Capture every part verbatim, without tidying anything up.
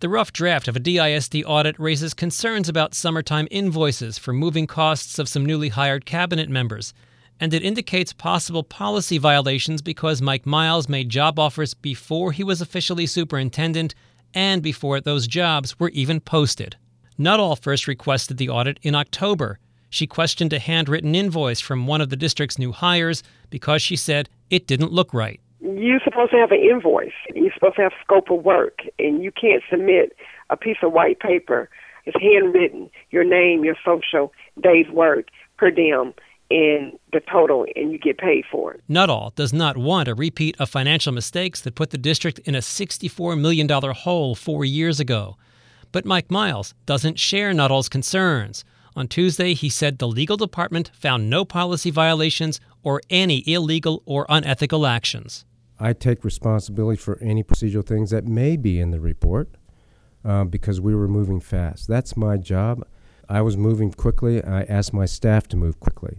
The rough draft of a D I S D audit raises concerns about summertime invoices for moving costs of some newly hired cabinet members, and it indicates possible policy violations because Mike Miles made job offers before he was officially superintendent and before those jobs were even posted. Nuttall first requested the audit in October. She questioned a handwritten invoice from one of the district's new hires because she said it didn't look right. You're supposed to have an invoice. You're supposed to have scope of work, and you can't submit a piece of white paper. It's handwritten, your name, your social, day's work, per diem, and the total, and you get paid for it. Nuttall does not want a repeat of financial mistakes that put the district in a sixty-four million dollars hole four years ago. But Mike Miles doesn't share Nuttall's concerns. On Tuesday, he said the legal department found no policy violations or any illegal or unethical actions. I take responsibility for any procedural things that may be in the report uh, because we were moving fast. That's my job. I was moving quickly. I asked my staff to move quickly.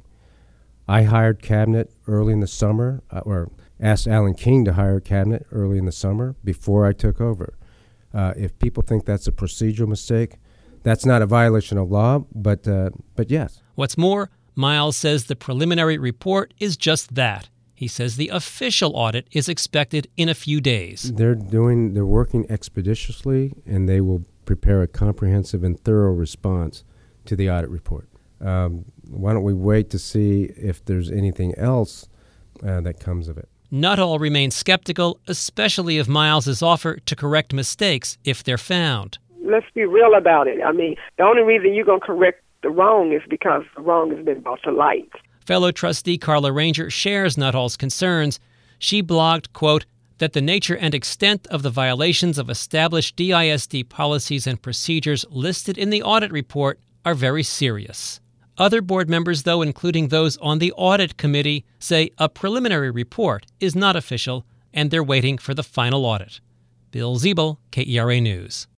I hired cabinet early in the summer, uh, or asked Alan King to hire cabinet early in the summer before I took over. Uh, if people think that's a procedural mistake, that's not a violation of law, but uh, but yes. What's more, Miles says the preliminary report is just that. He says the official audit is expected in a few days. They're doing, they're working expeditiously, and they will prepare a comprehensive and thorough response to the audit report. Um, why don't we wait to see if there's anything else uh, that comes of it? Nuttall remains skeptical, especially of Miles's offer to correct mistakes if they're found. Let's be real about it. I mean, the only reason you're going to correct the wrong is because the wrong has been brought to light. Fellow trustee Carla Ranger shares Nuttall's concerns. She blogged, quote, that the nature and extent of the violations of established D I S D policies and procedures listed in the audit report are very serious. Other board members, though, including those on the audit committee, say a preliminary report is not official and they're waiting for the final audit. Bill Ziebel, K E R A News.